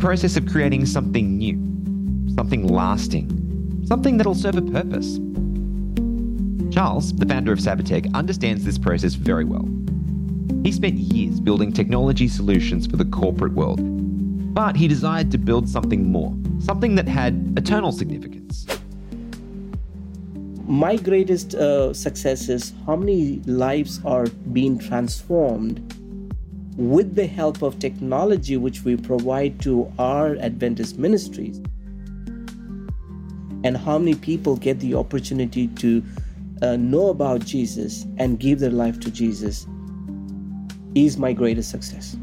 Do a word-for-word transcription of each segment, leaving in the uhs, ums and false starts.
process of creating something new, something lasting, something that'll serve a purpose. Charles, the founder of Sabatech, understands this process very well. He spent years building technology solutions for the corporate world, but he desired to build something more, something that had eternal significance. My greatest uh, success is how many lives are being transformed with the help of technology which we provide to our Adventist ministries, and how many people get the opportunity to uh, know about Jesus and give their life to Jesus is my greatest success.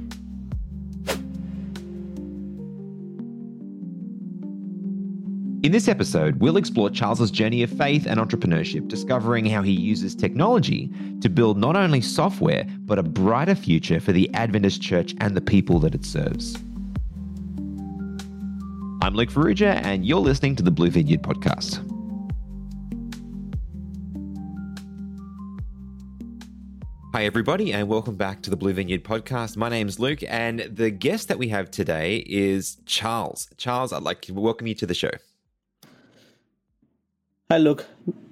In this episode, we'll explore Charles's journey of faith and entrepreneurship, discovering how he uses technology to build not only software, but a brighter future for the Adventist Church and the people that it serves. I'm Luke Ferrugia, and you're listening to the Blue Vineyard Podcast. Hi, everybody, and welcome back to the Blue Vineyard Podcast. My name's Luke, and the guest that we have today is Charles. Charles, I'd like to welcome you to the show. Hi, Luke.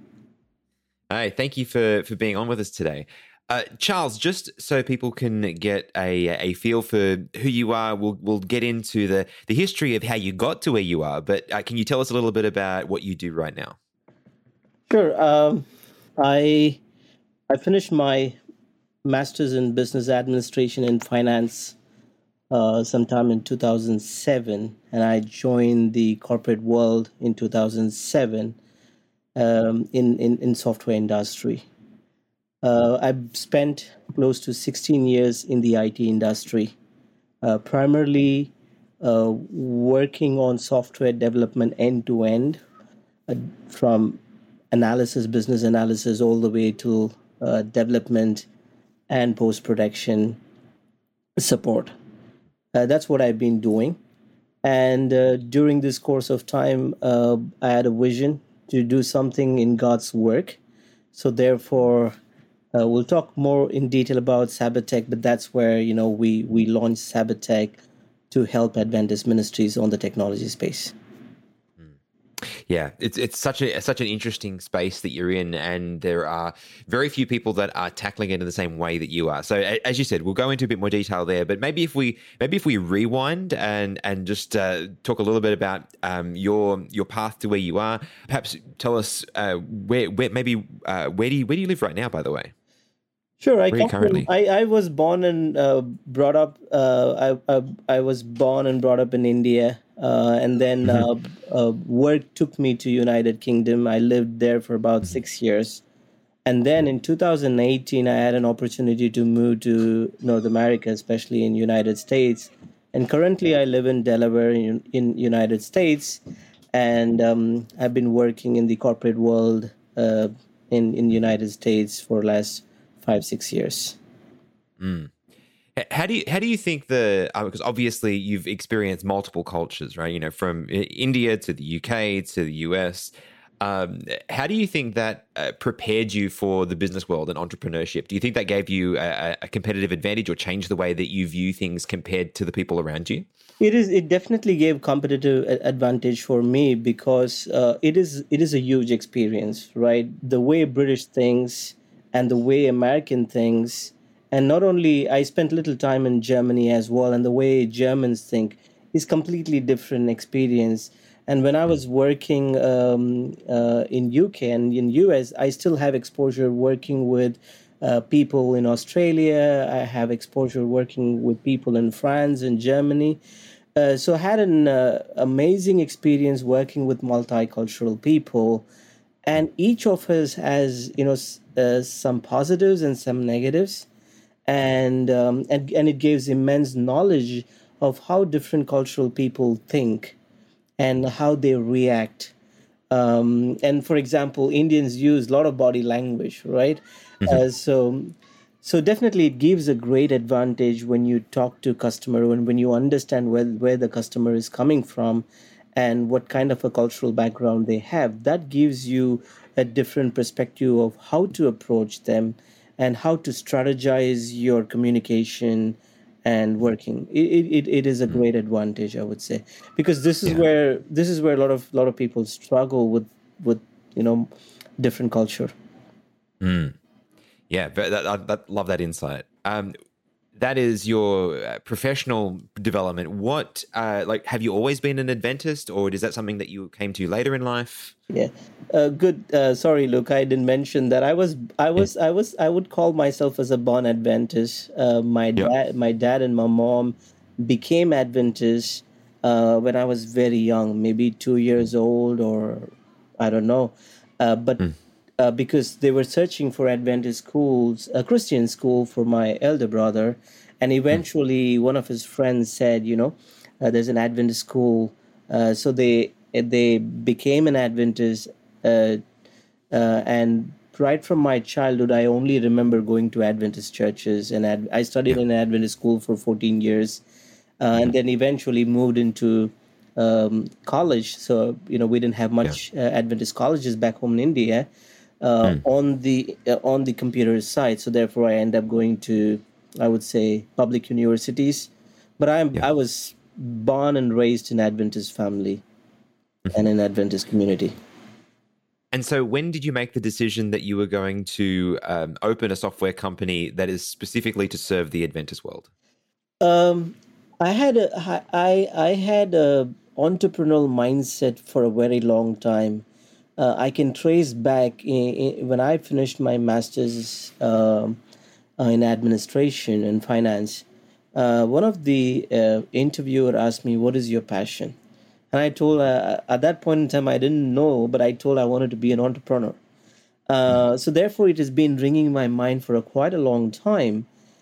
Hi, thank you for, for being on with us today. Uh, Charles, just so people can get a a feel for who you are, we'll we'll get into the, the history of how you got to where you are, but uh, can you tell us a little bit about what you do right now? Sure. Um, I I finished my master's in business administration and finance uh, sometime in two thousand seven, and I joined the corporate world in two thousand seven um, in, in, in software industry. Uh, I've spent close to sixteen years in the I T industry, uh, primarily uh, working on software development end-to-end, uh, from analysis, business analysis, all the way to uh, development and post-production support. Uh, that's what I've been doing. And uh, during this course of time, uh, I had a vision to do something in God's work. So therefore, uh, we'll talk more in detail about Sabatech, but that's where, you know, we, we launched Sabatech to help Adventist ministries on the technology space. Yeah, it's it's such a such an interesting space that you're in, and there are very few people that are tackling it in the same way that you are. So, as you said, we'll go into a bit more detail there. But maybe if we maybe if we rewind and and just uh, talk a little bit about um, your your path to where you are. Perhaps tell us uh, where where maybe uh, where do you where do you live right now? By the way. Sure, I, Where are you currently? I I was born and uh, brought up. Uh, I, I I was born and brought up in India, uh, and then Mm-hmm. uh, uh, work took me to United Kingdom. I lived there for about Mm-hmm. six years, and then in two thousand eighteen, I had an opportunity to move to North America, especially in United States. And currently, I live in Delaware, in, in United States, and um, I've been working in the corporate world uh, in in United States for last five, six years. Mm. H- How do you how do you think the uh, because obviously you've experienced multiple cultures, right? You know, from I- India to the U K to the U S. Um, how do you think that uh, prepared you for the business world and entrepreneurship? Do you think that gave you a, a competitive advantage or changed the way that you view things compared to the people around you? It is. It definitely gave competitive a- advantage for me because uh, it is. It is a huge experience, right? The way British thinks and the way American thinks, and not only I spent little time in Germany as well, and the way Germans think is completely different experience. And when I was working um, uh, in U K and in U S, I still have exposure working with uh, people in Australia. I have exposure working with people in France and Germany. Uh, so I had an uh, amazing experience working with multicultural people, and each of us has, you know, s- uh, some positives and some negatives, and um, and and it gives immense knowledge of how different cultural people think and how they react. Um, and for example, Indians use a lot of body language, right? Hmm. Uh, so, so definitely it gives a great advantage when you talk to customer, when when you understand where where the customer is coming from, and what kind of a cultural background they have. That gives you a different perspective of how to approach them and how to strategize your communication and working. It, it, it is a great advantage, I would say, because this is Yeah. where this is where a lot of lot of people struggle with with you know different culture. Mm. Yeah, but that, I that, love that insight. Um, that is your uh, professional development. What, uh, like, have you always been an Adventist, or is that something that you came to later in life? Yeah, uh, good. Uh, sorry, Luke, I didn't mention that. I was, I Yeah. was, I was, I would call myself as a born Adventist. Uh, my Yeah. dad, my dad and my mom became Adventists uh, when I was very young, maybe two years old, or I don't know. Uh, but Mm. uh, because they were searching for Adventist schools, a Christian school for my elder brother, and Mm. eventually one of his friends said, you know, uh, there's an Adventist school, uh, so they they became an Adventist, uh, uh, and right from my childhood, I only remember going to Adventist churches, and Ad- I studied Yeah. in an Adventist school for fourteen years, uh, and Mhm. then eventually moved into um, college. So you know, we didn't have Yeah. much uh, Adventist colleges back home in India uh, Mm. on the uh, on the computer side. So therefore, I end up going to, I would say, public universities. But I'm Yeah. I was born and raised in Adventist family and Mhm. in Adventist community. And so, when did you make the decision that you were going to um, open a software company that is specifically to serve the Adventist world? Um, I had a I I had a entrepreneurial mindset for a very long time. Uh, I can trace back in, in, when I finished my master's um, uh, in administration and finance. Uh, one of the uh, interviewer asked me, "What is your passion?" And I told uh, at that point in time I didn't know, but I told I wanted to be an entrepreneur. Mm. Uh, so therefore, it has been ringing in my mind for a quite a long time.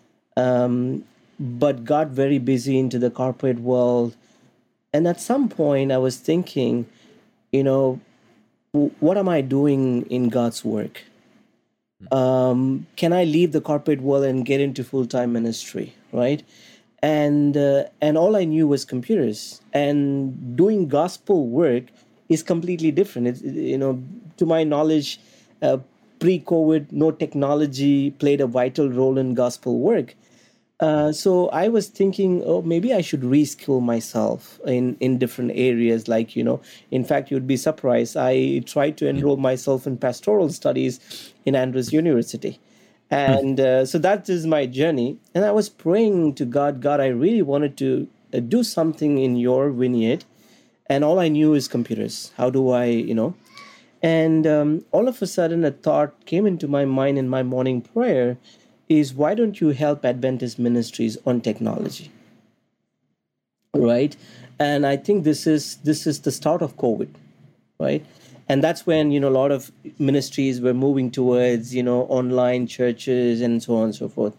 Um, but got very busy into the corporate world, and at some point, I was thinking, you know, w- what am I doing in God's work? Um, can I leave the corporate world and get into full time ministry, right? And uh, and all I knew was computers, and doing gospel work is completely different. It's, you know, to my knowledge, uh, pre-COVID, no technology played a vital role in gospel work. Uh, so I was thinking, oh, maybe I should reskill myself in in different areas. Like you know, in fact, you'd be surprised. I tried to Yeah. enroll myself in pastoral studies in Andrews University, Mm. and uh, so that is my journey. And I was praying to God, God, I really wanted to uh, do something in your vineyard, and all I knew is computers. How do I, you know? And um, all of a sudden, a thought came into my mind in my morning prayer is why don't you help Adventist ministries on technology? Right. And I think this is this is the start of COVID, right? And that's when, you know, a lot of ministries were moving towards, you know, online churches and so on and so forth.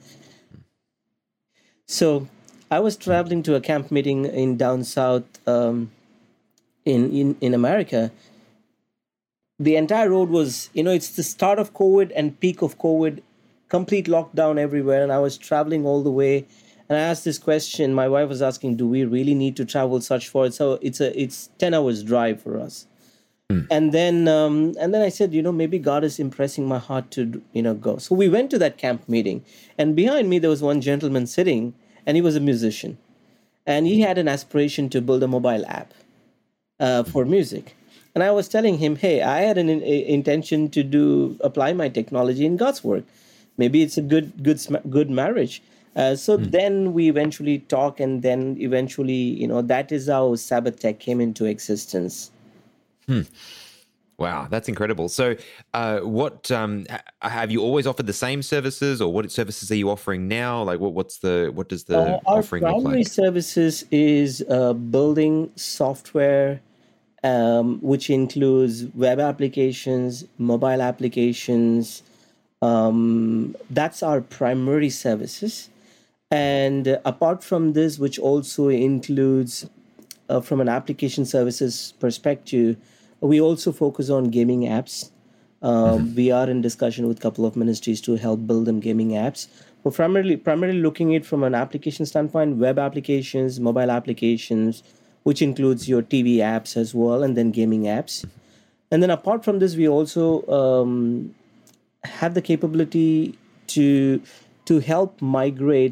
So I was Mm. traveling to a camp meeting in down south um, in, in, in America. The entire road was, you know, it's the start of COVID and peak of COVID, complete lockdown everywhere. And I was traveling all the way. And I asked this question. My wife was asking, "Do we really need to travel such far?" So it's a it's ten hours drive for us. Mm. And then um, and then I said, you know, maybe God is impressing my heart to you know go. So we went to that camp meeting, and behind me there was one gentleman sitting, and he was a musician, and he had an aspiration to build a mobile app uh, for music. And I was telling him, hey, I had an in, a, intention to do apply my technology in God's work. Maybe it's a good good sm- good marriage. Uh, so Mm. then we eventually talk, and then eventually, you know, that is how Sabbath Tech came into existence. Mm. Wow, that's incredible. So, uh, what um, ha- have you always offered the same services, or what services are you offering now? Like, what what's the what does Uh, the our offering look primary like? services is uh, building software, um, which includes web applications, mobile applications. Um, that's our primary services. And uh, apart from this, which also includes, uh, from an application services perspective, we also focus on gaming apps. Mhm. Um, we are in discussion with a couple of ministries to help build them gaming apps. We're primarily primarily looking at it from an application standpoint, web applications, mobile applications, which includes your T V apps as well, and then gaming apps. And then apart from this, we also um, have the capability to to help migrate.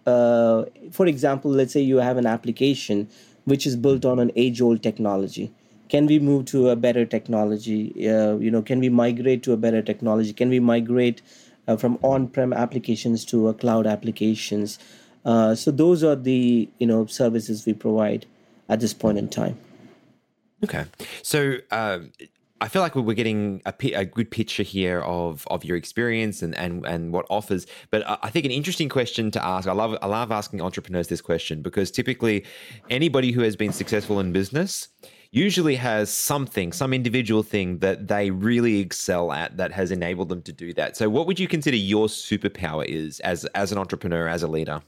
uh, for example, let's say you have an application which is built on an age-old technology. Can we move to a better technology? Uh, you know, can we migrate to a better technology? Can we migrate uh, from on-prem applications to a cloud applications? Uh, so those are the you know services we provide at this point in time. Okay, so um, I feel like we're getting a, a good picture here of of your experience and and and what offers. But I think an interesting question to ask. I love I love asking entrepreneurs this question because typically anybody who has been successful in business usually has something, some individual thing that they really excel at that has enabled them to do that. So what would you consider your superpower is as as an entrepreneur, as a leader?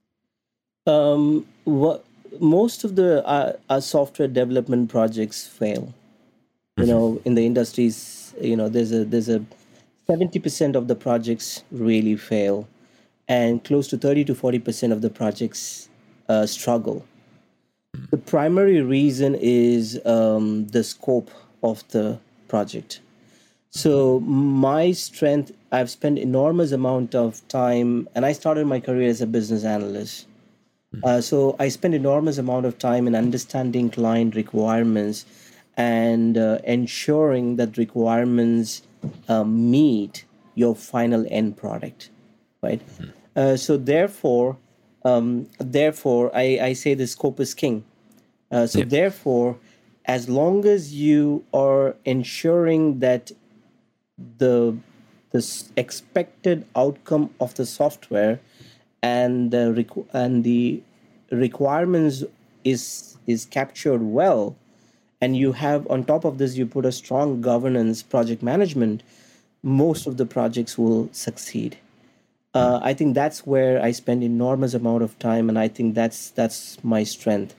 Um, what most of the uh, uh, software development projects fail. You know, in the industries, you know, there's a there's a seventy percent of the projects really fail, and close to thirty to forty percent of the projects uh, struggle. The primary reason is um, the scope of the project. So my strength, I've spent enormous amount of time, and I started my career as a business analyst. Uh, so I spend enormous amount of time in understanding client requirements and uh, ensuring that requirements uh, meet your final end product, right? Uh, so therefore, um, therefore, I, I say the scope is king. Uh, so Yep. therefore, as long as you are ensuring that the the s- expected outcome of the software and the requ- and the requirements is is captured well, and you have on top of this you put a strong governance project management, most of the projects will succeed. uh, I think that's where I spend enormous amount of time, and I think that's that's my strength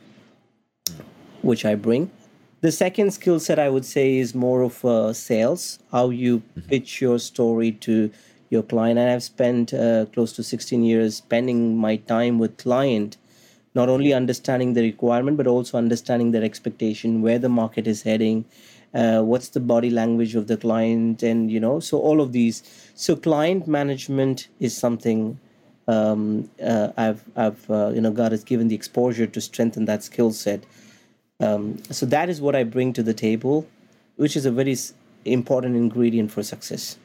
which I bring. The second skill set I would say is more of uh, sales, how you pitch your story to your client. And I've spent uh, close to sixteen years spending my time with client, not only understanding the requirement, but also understanding their expectation, where the market is heading, uh, what's the body language of the client, and you know, so all of these. So client management is something um, uh, I've I've uh, you know God has given the exposure to strengthen that skill set. Um, so that is what I bring to the table, which is a very s- important ingredient for success.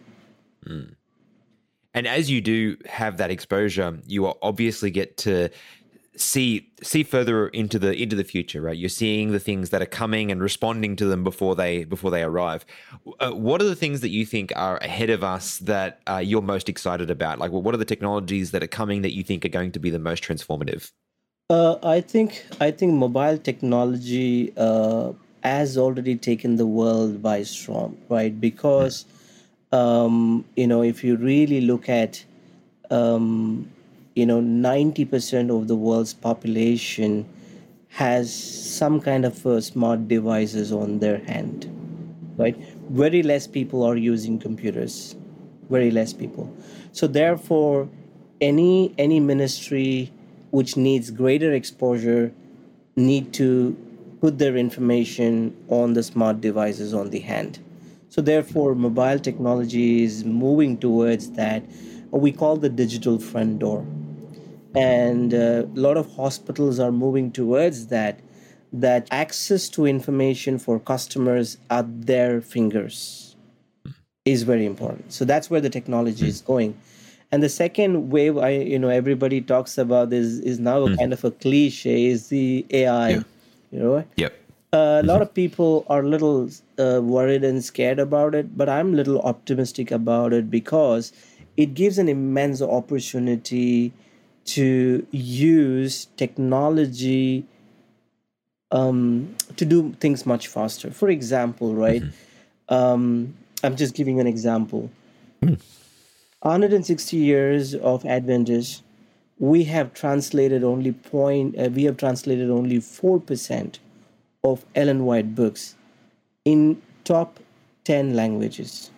And as you do have that exposure, you will obviously get to see see further into the into the future, right? You're seeing the things that are coming and responding to them before they before they arrive. Uh, what are the things that you think are ahead of us that uh, you're most excited about? Like, what are the technologies that are coming that you think are going to be the most transformative? Uh, I think I think mobile technology uh, has already taken the world by storm, right? Because um, you know, if you really look at um, you know, ninety percent of the world's population has some kind of uh, smart devices on their hand, right? Very less people are using computers, very less people. So therefore, any any ministry which needs greater exposure need to put their information on the smart devices on the hand. So therefore, mobile technology is moving towards that. We call the digital front door, and uh, a lot of hospitals are moving towards that, that access to information for customers at their fingers is very important. So that's where the technology is going. And the second wave, I you know everybody talks about, is is now a kind of a cliche, is the AI. Yeah. You know, Yep. a lot of people are a little uh, worried and scared about it, but I'm a little optimistic about it because it gives an immense opportunity to use technology um, to do things much faster. For example, right? Um, I'm just giving an example. one hundred sixty years of Adventist, we have translated only point. Uh, we have translated only four percent of Ellen White books in top ten languages.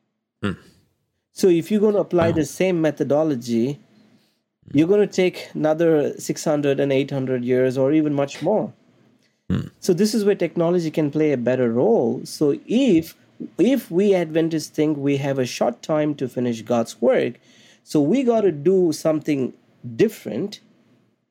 So if you're going to apply Wow. the same methodology, you're going to take another six hundred and eight hundred years or even much more. So this is where technology can play a better role. So if if we Adventists think we have a short time to finish God's work, so we got to do something different.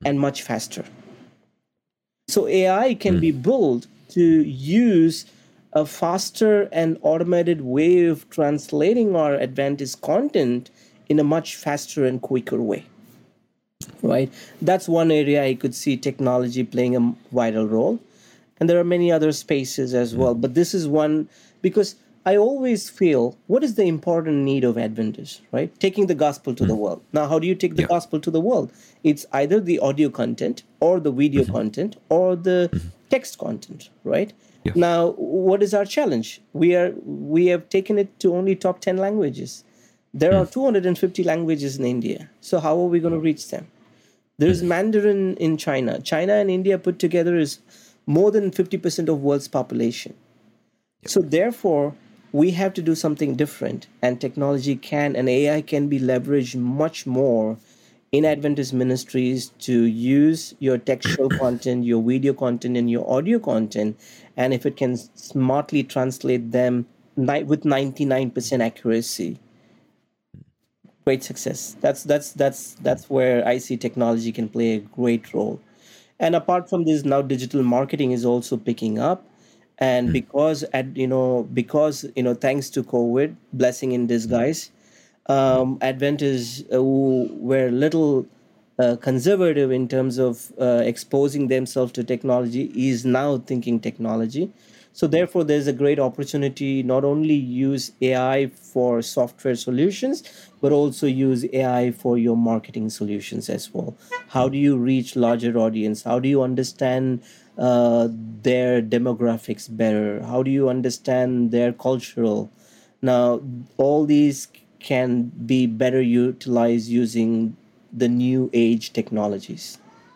and much faster. So A I can be built to use a faster and automated way of translating our Adventist content in a much faster and quicker way. Right? That's one area I could see technology playing a vital role. And there are many other spaces as well. But this is one because I always feel what is the important need of Adventists, right? Taking the gospel to the world. Now, how do you take the Yeah. gospel to the world? It's either the audio content or the video content or the text content, right? Yeah. Now, what is our challenge? We are we have taken it to only top ten languages. There are two hundred fifty languages in India. So how are we going to reach them? There's Mandarin in China. China and India put together is more than fifty percent of world's population. So therefore, we have to do something different, and technology can and A I can be leveraged much more in Adventist ministries to use your textual content, your video content, and your audio content. And if it can smartly translate them ni- with ninety-nine percent accuracy, great success. That's that's that's that's where I see technology can play a great role. And apart from this, now digital marketing is also picking up. And because at you know because you know thanks to COVID, blessing in disguise, um, Adventists uh, who were little uh, conservative in terms of uh, exposing themselves to technology is now thinking technology. So therefore, there's a great opportunity not only use A I for software solutions, but also use A I for your marketing solutions as well. How do you reach larger audience? How do you understand uh, their demographics better? How do you understand their cultural? Now, all these can be better utilized using the new age technologies.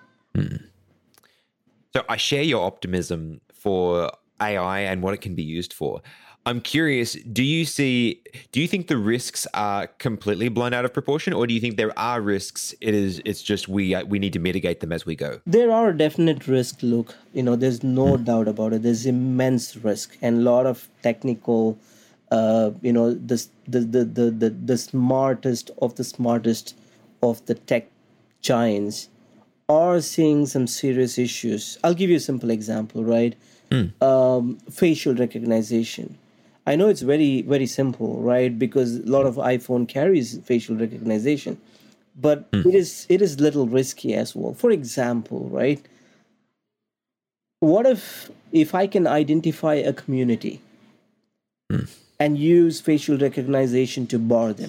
So I share your optimism for A I and what it can be used for. I'm curious, do you see, do you think the risks are completely blown out of proportion, or do you think there are risks? It is, it's just we uh, we need to mitigate them as we go. There are definite risks, Luke. You know, there's no doubt about it. There's immense risk and a lot of technical, uh, you know, the, the, the, the, the, the smartest of the smartest of the tech giants are seeing some serious issues. I'll give you a simple example, right? Um, facial recognition. I know it's very, very simple, right? Because a lot of iPhone carries facial recognition, but it is it is little risky as well. For example, right? What if if I can identify a community and use facial recognition to bar them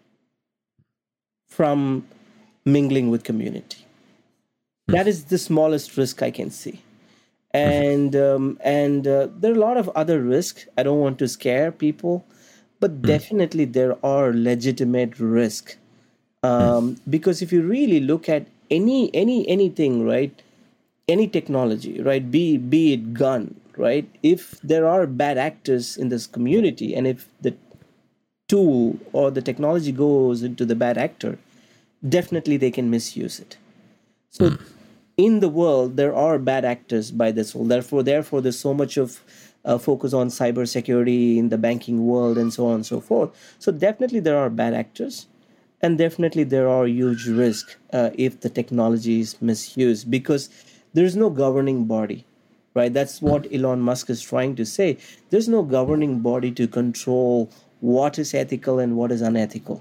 from mingling with community? That is the smallest risk I can see. And um, and uh, there are a lot of other risks. I don't want to scare people, but definitely there are legitimate risks. Um, because if you really look at any any anything, right, any technology, right, be be it gun, right, if there are bad actors in this community, and if the tool or the technology goes into the bad actor, definitely they can misuse it. So in the world, there are bad actors by this whole. Therefore, therefore, there's so much of uh, focus on cybersecurity in the banking world and so on and so forth. So definitely there are bad actors, and definitely there are huge risks uh, if the technology is misused because there's no governing body, right? That's what Elon Musk is trying to say. There's no governing body to control what is ethical and what is unethical,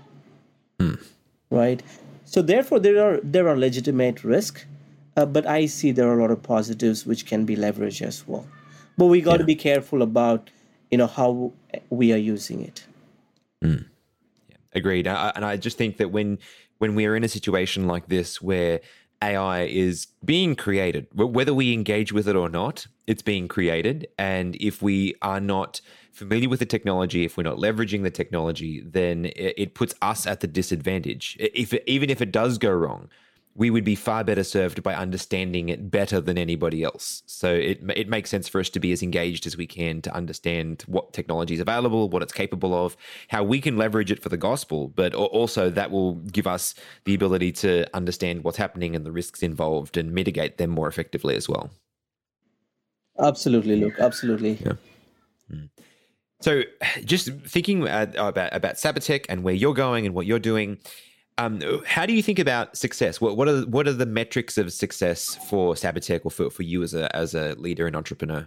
right? So therefore, there are there are legitimate risks. Uh, but I see there are a lot of positives which can be leveraged as well. But we got to be careful about, you know, how we are using it. Agreed. I, and I just think that when when we are in a situation like this where A I is being created, wh- whether we engage with it or not, it's being created. And if we are not familiar with the technology, if we're not leveraging the technology, then it, it puts us at the disadvantage. If it, even if it does go wrong, we would be far better served by understanding it better than anybody else. So it it makes sense for us to be as engaged as we can to understand what technology is available, what it's capable of, how we can leverage it for the gospel, but also that will give us the ability to understand what's happening and the risks involved and mitigate them more effectively as well. Absolutely, Luke. Absolutely. Yeah. So just thinking about, about, about Sabatech and where you're going and what you're doing, Um, how do you think about success? What what are what are the metrics of success for Sabatech or for, for you as a as a leader and entrepreneur?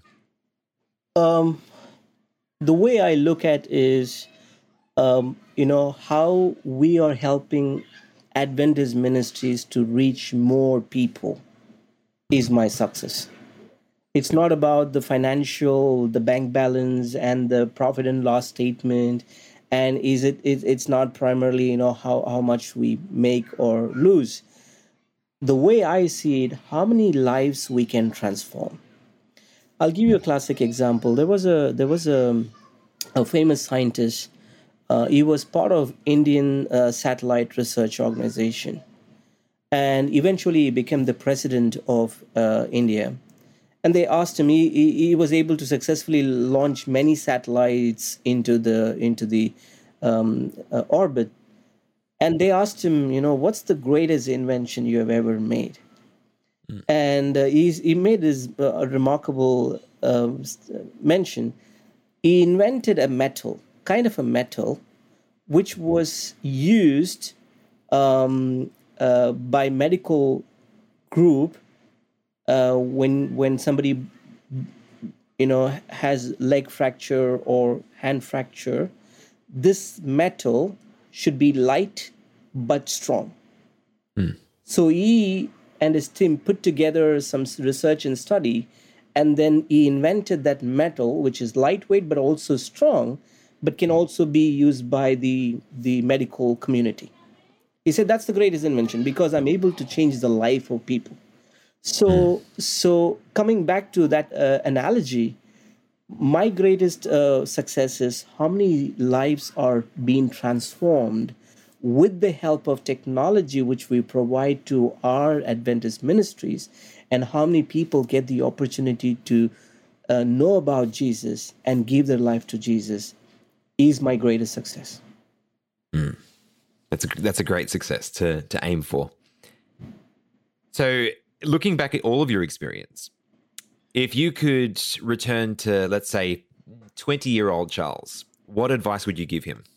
Um, the way I look at is, um, you know, how we are helping Adventist ministries to reach more people is my success. It's not about the financial, the bank balance, and the profit and loss statement. And is it, it it's not primarily, you know, how, how much we make or lose. The way I see it, how many lives we can transform. I'll give you a classic example. There was a there was a, a famous scientist. Uh, he was part of Indian uh, Satellite Research Organization, and eventually he became the president of uh, India. And they asked him. He, he, he was able to successfully launch many satellites into the into the um, uh, orbit. And they asked him, you know, what's the greatest invention you have ever made? And uh, he's, he made this uh, remarkable uh, mention. He invented a metal, kind of a metal, which was used um, uh, by medical group uh, when when somebody you know has leg fracture or hand fracture. This metal should be light but strong. Mm. So he and his team put together some research and study, and then he invented that metal, which is lightweight but also strong, but can also be used by the, the medical community. He said, that's the greatest invention because I'm able to change the life of people. So, mm. so coming back to that uh, analogy, my greatest uh, success is how many lives are being transformed with the help of technology which we provide to our Adventist ministries, and how many people get the opportunity to uh, know about Jesus and give their life to Jesus is my greatest success. Mm. That's a, that's a great success to, to aim for. So looking back at all of your experience, if you could return to, let's say, twenty-year-old Charles, what advice would you give him?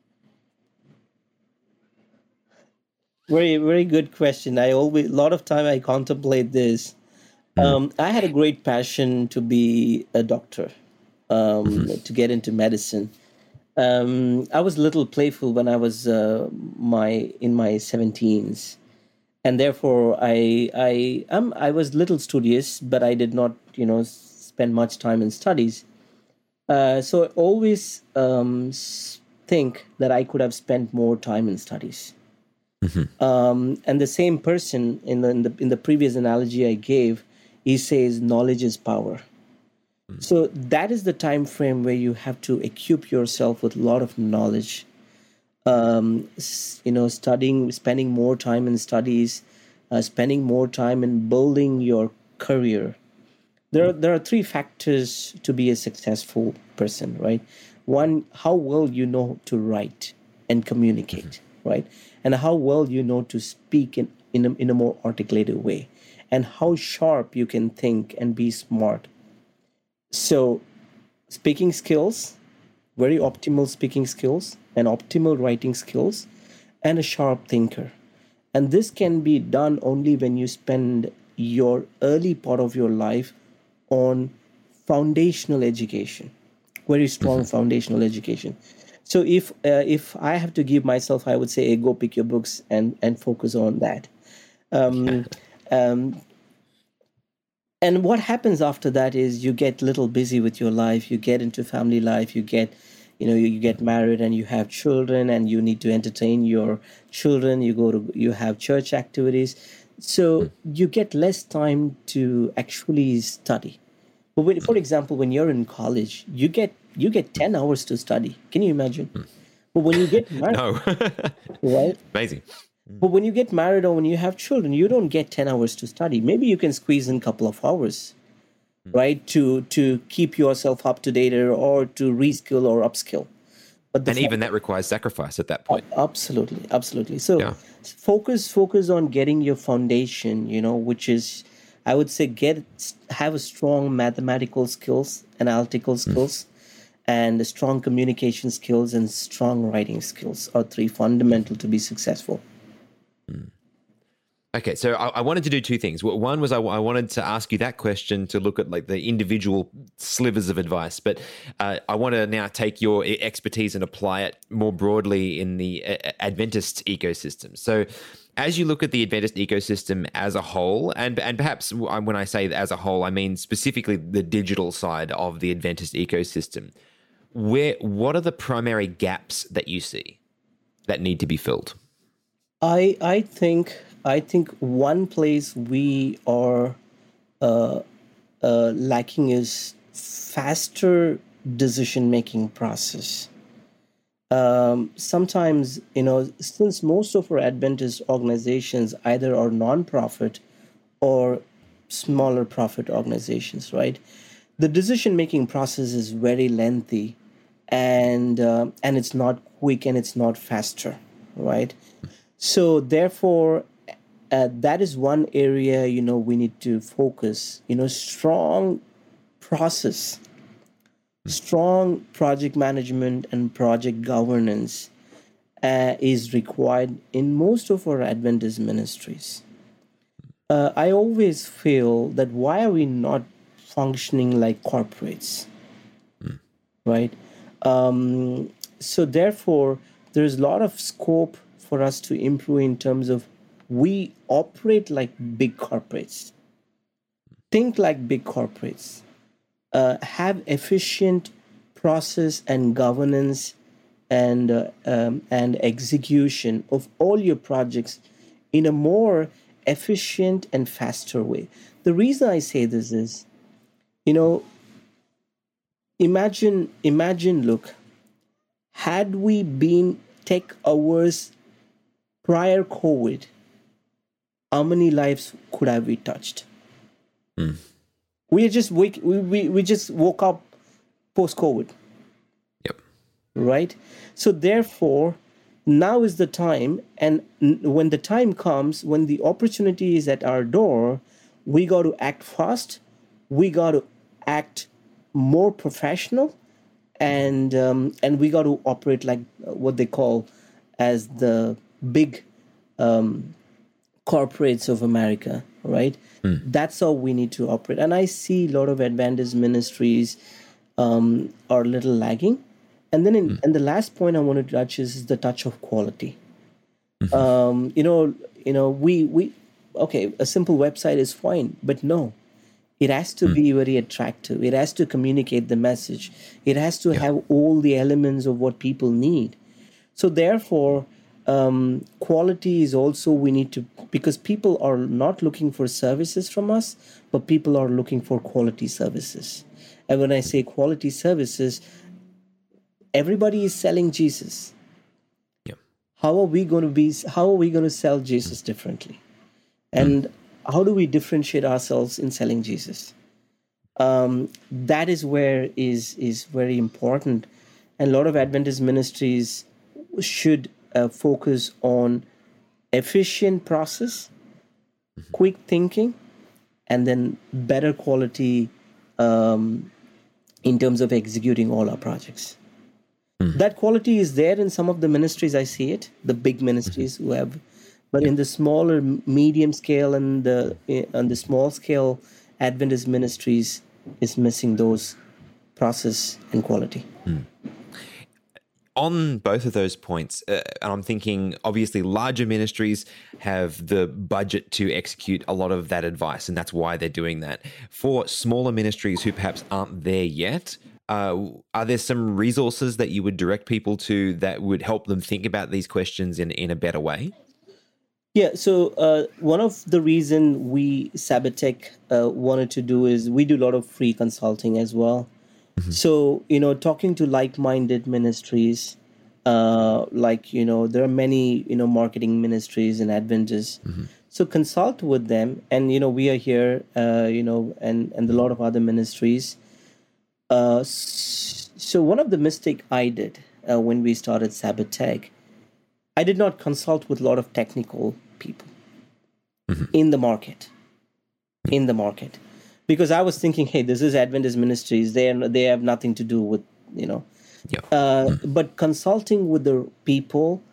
Very, very good question. I always, a lot of time I contemplate this. Mm. Um, I had a great passion to be a doctor, um, mm-hmm. to get into medicine. Um, I was a little playful when I was uh, my in my seventeens, and therefore I I um, I was little studious, but I did not you know spend much time in studies. Uh, so I always um, think that I could have spent more time in studies. Mm-hmm. Um, and the same person in the, in the in the previous analogy I gave, he says knowledge is power. Mm-hmm. So that is the time frame where you have to equip yourself with a lot of knowledge. Um, you know, studying, spending more time in studies, uh, spending more time in building your career. There are, there are three factors to be a successful person, right? One, how well you know to write and communicate, mm-hmm. right? And how well you know to speak in, in, a, in a more articulated way, and how sharp you can think and be smart. So speaking skills, very optimal speaking skills, and optimal writing skills, and a sharp thinker. And this can be done only when you spend your early part of your life on foundational education, very strong mm-hmm. foundational education. So if uh, if I have to give myself, I would say, hey, go pick your books and, and focus on that. Um, um, and what happens after that is you get a little busy with your life. You get into family life. You get, you know, you, you get married and you have children, and you need to entertain your children. You go to you have church activities, so you get less time to actually study. But when, for example, when you're in college, you get you get ten hours to study. Can you imagine? Mm. But when you get married, no, right? Amazing. But when you get married or when you have children, you don't get ten hours to study. Maybe you can squeeze in a couple of hours, mm. right, to to keep yourself up to date or to reskill or upskill. But and even that requires sacrifice at that point. Absolutely, absolutely. So yeah. focus focus on getting your foundation, you know, which is, I would say, get have a strong mathematical skills, analytical skills, mm. and strong communication skills and strong writing skills are three fundamental to be successful. Okay, so I, I wanted to do two things. One was I, I wanted to ask you that question to look at like the individual slivers of advice, but uh, I want to now take your expertise and apply it more broadly in the uh, Adventist ecosystem. So, as you look at the Adventist ecosystem as a whole, and and perhaps when I say as a whole, I mean specifically the digital side of the Adventist ecosystem, where what are the primary gaps that you see that need to be filled? I I think I think one place we are uh, uh, lacking is faster decision making process. Um, sometimes, you know, since most of our Adventist organizations either are non-profit or smaller profit organizations, right? The decision making process is very lengthy, and uh, and it's not quick and it's not faster, right? So therefore, uh, that is one area, you know, we need to focus. You know, strong process, strong project management and project governance uh, is required in most of our Adventist ministries. Uh, I always feel that why are we not functioning like corporates, right? Um, so therefore, there's a lot of scope for us to improve in terms of we operate like big corporates, think like big corporates, uh, have efficient process and governance and uh, um, and execution of all your projects in a more efficient and faster way. The reason I say this is, you know, imagine imagine look, had we been tech hours prior COVID, how many lives could have we touched? Mm. We just wake we, we, we just woke up post COVID. Yep. Right? So therefore, now is the time, and n- when the time comes, when the opportunity is at our door, we got to act fast, we got to act more professional, and um, and we got to operate like what they call as the big um, corporates of America, right? Mm. That's how we need to operate. And I see a lot of Adventist ministries um, are a little lagging. And then, in, mm. and the last point I want to touch is the touch of quality. Mm-hmm. Um, you know, you know, we we okay, a simple website is fine, but no, it has to mm. be very attractive. It has to communicate the message. It has to yeah. have all the elements of what people need. So therefore, um, quality is also we need to, because people are not looking for services from us, but people are looking for quality services. And when I say quality services, everybody is selling Jesus. Yeah. How are we going to be? How are we going to sell Jesus differently? And mm. how do we differentiate ourselves in selling Jesus? Um, that is where is is very important, and a lot of Adventist ministries should uh, focus on efficient process, mm-hmm. quick thinking, and then better quality um, in terms of executing all our projects. Mm-hmm. That quality is there in some of the ministries. I see it, the big ministries mm-hmm. who have, but yeah. in the smaller, medium scale and the and the small scale Adventist ministries is missing those process and quality. Mm. On both of those points, uh, I'm thinking obviously larger ministries have the budget to execute a lot of that advice, and that's why they're doing that. For smaller ministries who perhaps aren't there yet, uh, are there some resources that you would direct people to that would help them think about these questions in, in a better way? Yeah, so uh, one of the reason we Sabbatech uh, wanted to do is we do a lot of free consulting as well. Mm-hmm. So, you know, talking to like-minded ministries, uh, like, you know, there are many, you know, marketing ministries and Adventists. Mm-hmm. So consult with them. And, you know, we are here, uh, you know, and, and a lot of other ministries. Uh, so one of the mistake I did uh, when we started Sabbatech, I did not consult with a lot of technical people mm-hmm. in the market, in the market. Because I was thinking, hey, this is Adventist ministries. They are, they have nothing to do with, you know. Yeah. Uh, mm-hmm. But consulting with the people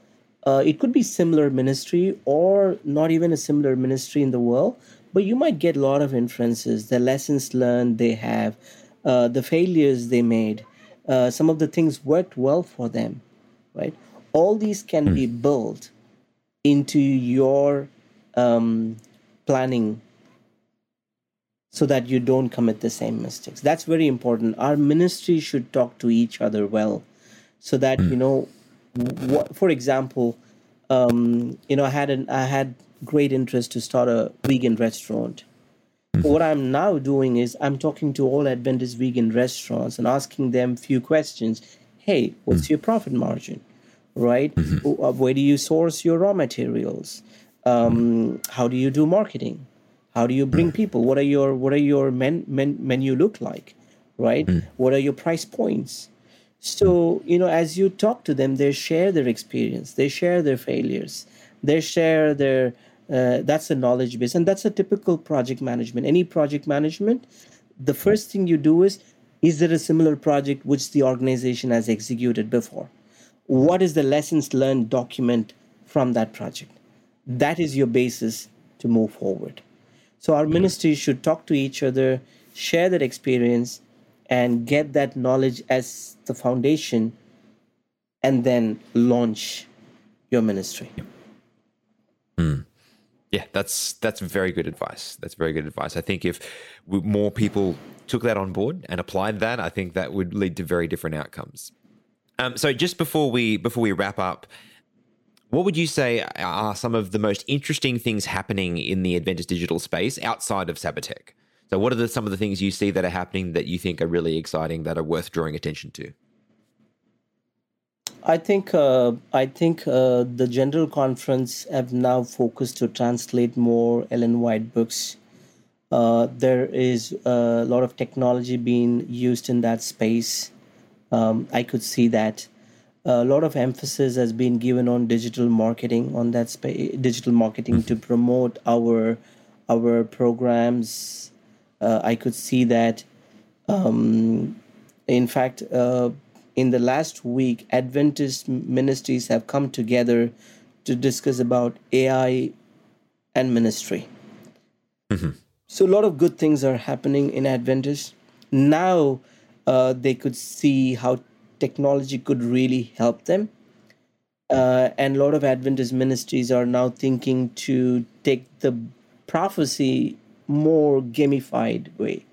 Uh, it could be similar ministry or not even a similar ministry in the world, but you might get a lot of inferences, the lessons learned they have, uh, the failures they made, uh, some of the things worked well for them, right? All these can be built into your um, planning so that you don't commit the same mistakes. That's very important. Our ministry should talk to each other well so that, you know, what, for example, um, you know, I had an I had great interest to start a vegan restaurant. What I'm now doing is I'm talking to all Adventist vegan restaurants and asking them few questions. Hey, what's your profit margin? Right? Uh, Where do you source your raw materials? Um, how do you do marketing? How do you bring people? What are your what are your men, men, menu look like? Right? What are your price points? So, you know, as you talk to them, they share their experience, they share their failures, they share their, uh, that's a knowledge base. And that's a typical project management. Any project management, the first thing you do is, is there a similar project which the organization has executed before? What is the lessons learned document from that project? That is your basis to move forward. So our ministry should talk to each other, share their experience, and get that knowledge as the foundation, and then launch your ministry. Yeah, that's that's very good advice. That's very good advice. I think if w- more people took that on board and applied that, I think that would lead to very different outcomes. Um, so just before we before we wrap up, what would you say are some of the most interesting things happening in the Adventist digital space outside of Sabatech? So what are the, some of the things you see that are happening that you think are really exciting, that are worth drawing attention to? I think uh, I think uh, the General Conference have now focused to translate more Ellen White books. Uh, there is a lot of technology being used in that space. Um, I could see that. A lot of emphasis has been given on digital marketing, on that space, digital marketing to promote our our programs. Uh, I could see that. Um, in fact, uh, in the last week, Adventist ministries have come together to discuss about A I and ministry. So a lot of good things are happening in Adventist. Now uh, they could see how technology could really help them. Uh, and a lot of Adventist ministries are now thinking to take the prophecy more gamified way.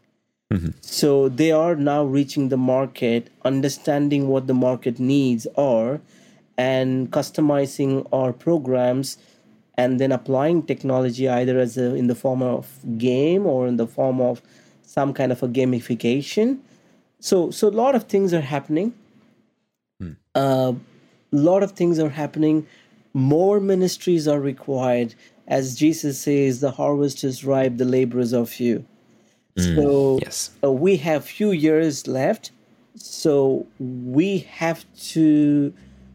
So they are now reaching the market, understanding what the market needs are, and customizing our programs, and then applying technology either as a, in the form of game or in the form of some kind of a gamification. So, so a lot of things are happening. A uh, lot of things are happening. More ministries are required. As Jesus says, the harvest is ripe, the laborers are few. So yes. uh, we have few years left. So we have to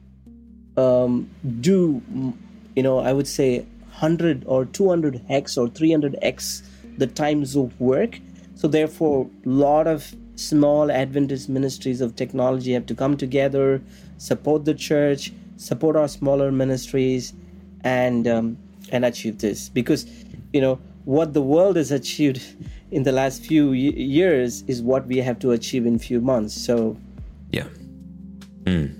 um, do, mm, you know, I would say one hundred or two hundred x or three hundred x the times of work. So therefore, a lot of small Adventist ministries of technology have to come together, support the church, support our smaller ministries, and um, and achieve this. Because, you know, what the world has achieved in the last few y- years is what we have to achieve in few months. So, yeah. Mm.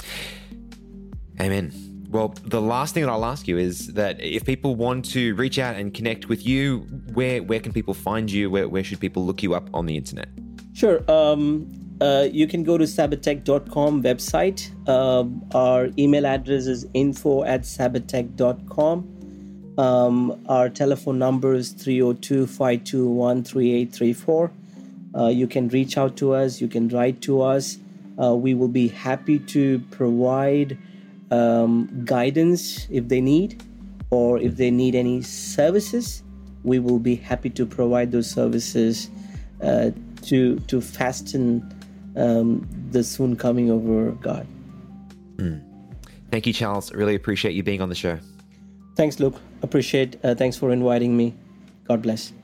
Amen. Well, the last thing that I'll ask you is that if people want to reach out and connect with you, where where can people find you? Where where should people look you up on the internet? sure. Um, uh, you can go to sabatech dot com website. Um, our email address is info at sabatech dot com. Um, our telephone number is three oh two, five two one, three eight three four. Uh, you can reach out to us. You can write to us. Uh, we will be happy to provide um, guidance if they need, or if they need any services. We will be happy to provide those services uh, to to fasten um, the soon coming of our God. Mm. Thank you, Charles. Really appreciate you being on the show. Thanks, Luke. Appreciate. Uh, thanks for inviting me. God bless.